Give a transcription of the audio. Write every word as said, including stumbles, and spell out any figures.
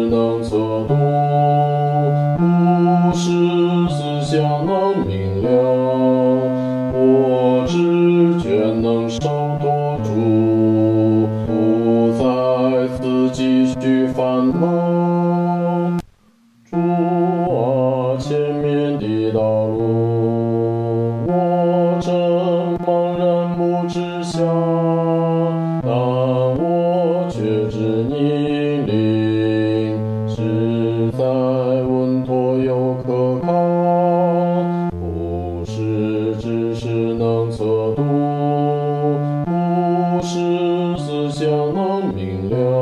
能测度，不是思想能明了，我知觉能受多住，不再自己去烦恼。主啊，前面的道路，我正茫然不知晓，但我却知你领是在稳妥又可靠，不是只是能测度，不是思想能明了。